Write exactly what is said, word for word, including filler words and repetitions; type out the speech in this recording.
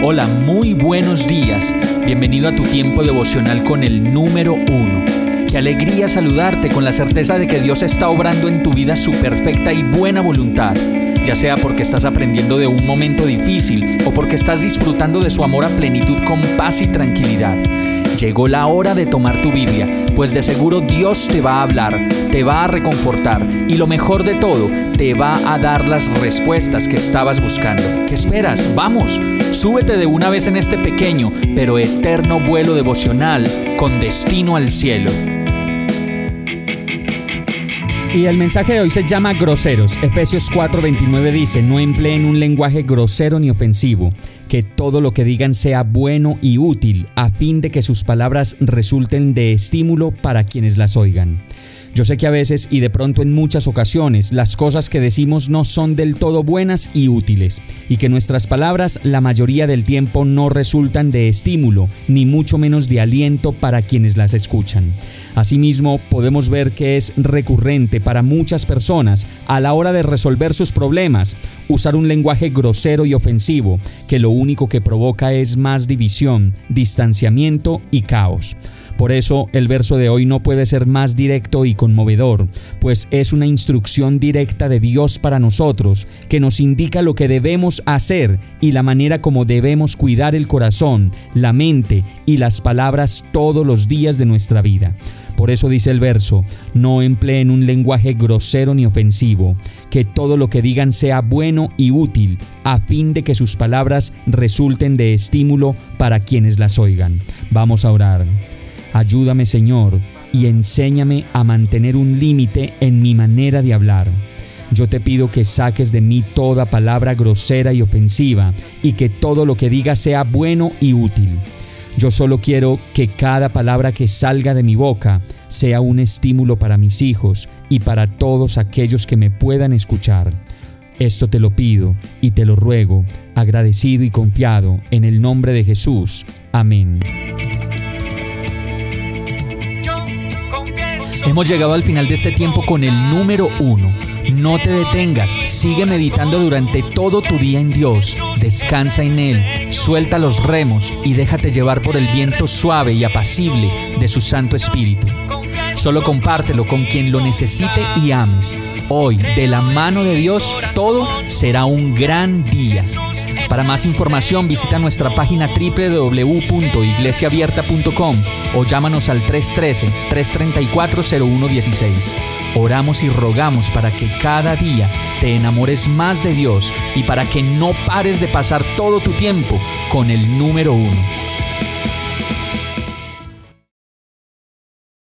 Hola, muy buenos días. Bienvenido a tu tiempo devocional con el número uno. Qué alegría saludarte con la certeza de que Dios está obrando en tu vida su perfecta y buena voluntad, ya sea porque estás aprendiendo de un momento difícil o porque estás disfrutando de su amor a plenitud con paz y tranquilidad. Llegó la hora de tomar tu Biblia, pues de seguro Dios te va a hablar, te va a reconfortar y lo mejor de todo, te va a dar las respuestas que estabas buscando. ¿Qué esperas? ¡Vamos! Súbete de una vez en este pequeño pero eterno vuelo devocional con destino al cielo. Y el mensaje de hoy se llama groseros. Efesios cuatro veintinueve dice: no empleen un lenguaje grosero ni ofensivo, que todo lo que digan sea bueno y útil, a fin de que sus palabras resulten de estímulo para quienes las oigan. Yo sé que a veces y de pronto en muchas ocasiones las cosas que decimos no son del todo buenas y útiles, y que nuestras palabras la mayoría del tiempo no resultan de estímulo, ni mucho menos de aliento para quienes las escuchan. Asimismo, podemos ver que es recurrente para muchas personas a la hora de resolver sus problemas usar un lenguaje grosero y ofensivo, que lo único que provoca es más división, distanciamiento y caos. Por eso, el verso de hoy no puede ser más directo y conmovedor, pues es una instrucción directa de Dios para nosotros, que nos indica lo que debemos hacer y la manera como debemos cuidar el corazón, la mente y las palabras todos los días de nuestra vida. Por eso dice el verso: no empleen un lenguaje grosero ni ofensivo, que todo lo que digan sea bueno y útil, a fin de que sus palabras resulten de estímulo para quienes las oigan. Vamos a orar. Ayúdame, Señor, y enséñame a mantener un límite en mi manera de hablar. Yo te pido que saques de mí toda palabra grosera y ofensiva, y que todo lo que diga sea bueno y útil. Yo solo quiero que cada palabra que salga de mi boca sea un estímulo para mis hijos y para todos aquellos que me puedan escuchar. Esto te lo pido y te lo ruego, agradecido y confiado, en el nombre de Jesús. Amén. Hemos llegado al final de este tiempo con el número uno. No te detengas, sigue meditando durante todo tu día en Dios. Descansa en Él, suelta los remos y déjate llevar por el viento suave y apacible de su Santo Espíritu. Solo compártelo con quien lo necesite y ames. Hoy, de la mano de Dios, todo será un gran día. Para más información, visita nuestra página doble u doble u doble u punto iglesia abierta punto com o llámanos al tres uno tres, tres tres cuatro, cero uno uno seis. Oramos y rogamos para que cada día te enamores más de Dios y para que no pares de pasar todo tu tiempo con el número uno.